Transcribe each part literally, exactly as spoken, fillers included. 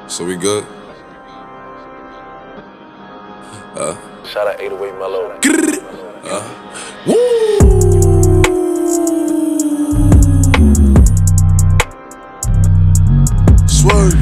So we good? Uh. Shout out eight oh eight Mellow. Uh. Woo! Swerve.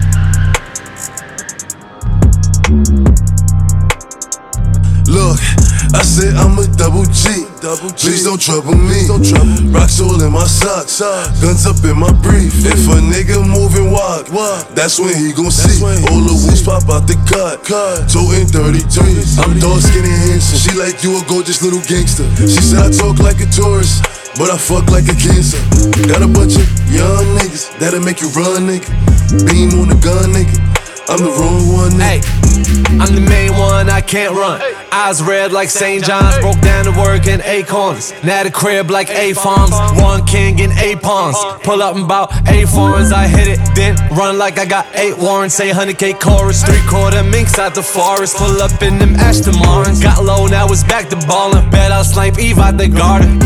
Look, I said I'm a double G. Double G. Please don't trouble me. Don't trouble. Rocks all in my socks. Guns up in my brief. If a nigga moving wild, that's when he gon' see. All the wolves pop out the cut. Toting thirty-threes. I'm dark skin and handsome. She like you a gorgeous little gangster. She said I talk like a tourist, but I fuck like a cancer. Got a bunch of young niggas that'll make you run, nigga. Beam on the gun, nigga. I'm the wrong one, nigga. Hey, I'm the main one, I can't run. Eyes red like Saint John's. Broke down to work in Acorns. Now the crib like A farms. One king in eight pawns. Pull up in about eight foreigns. I hit it, then run like I got eight warrants. Say one hundred K chorus. Three quarter minks out the forest. Pull up in them Aston Martins. Got low, now it's back to ballin'. Bet I'll snipe Eve out the garden.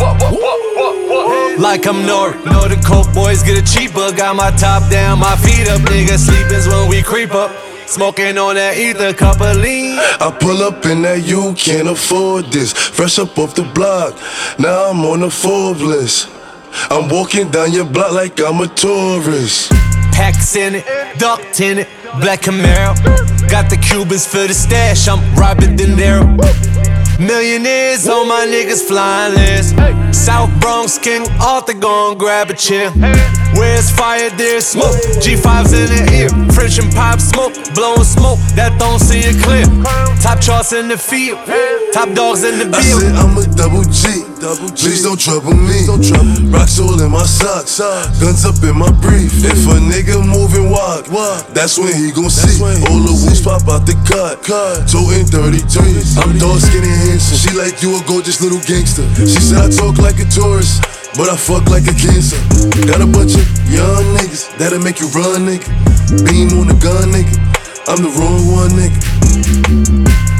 Like I'm Nori. Know the coke boys get it cheaper. Got my top down, my feet up. Nigga sleepin's when we creep up. Smoking on that ether, cup of lean. I pull up in that you can't afford this. Fresh up off the block, now I'm on the Forbes list. I'm walking down your block like I'm a tourist. Packs in it, ducked in it, black Camaro. Got the Cubans for the stash, I'm robbing De Niro. Millionaires on my niggas flying list. South Bronx King Arthur gon' grab a chair. Where's fire, there's smoke. G fives in the ear. French and pop smoke, blowing smoke that don't see it clear. Top charts in the field, top dogs in the I field. said I'm a double G. Please don't trouble me. Rocks all in my socks. Guns up in my brief. If a nigga moving wild, that's when he gon' see. All the wolves pop out the cut. Toting thirty-threes. I'm dark skin and handsome. She like you a gorgeous little gangster. She said I talk like a tourist, but I fuck like a cancer. Got a bunch of young niggas that'll make you run, nigga. Beam on the gun, nigga. I'm the wrong one, nigga.